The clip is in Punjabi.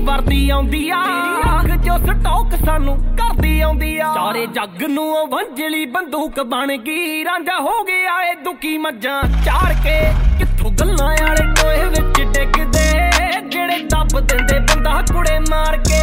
ਵਰਦੀ ਆਉਂਦੀ ਆ ਅੱਖ ਚੋਂ ਸਟੋਕ ਸਾਨੂੰ ਕਰਦੀ ਆਉਂਦੀ ਆ ਸਾਰੇ ਜੱਗ ਨੂੰ ਉਹ ਵੰਜਲੀ ਬੰਦੂਕ ਬਣ ਗਈ ਰਾਂਝਾ ਹੋ ਗਿਆ ਏ ਦੁਖੀ ਮੱਝਾਂ ਚਾੜ ਕੇ ਕਿੱਥੋਂ ਗੱਲਾਂ ਵਾਲੇ ਟੋਏ ਵਿੱਚ ਡਿੱਗਦੇ ਜਿਹੜੇ ਦੱਬ ਦਿੰਦੇ ਬੰਦਾ ਕੁੜੇ ਮਾਰ ਕੇ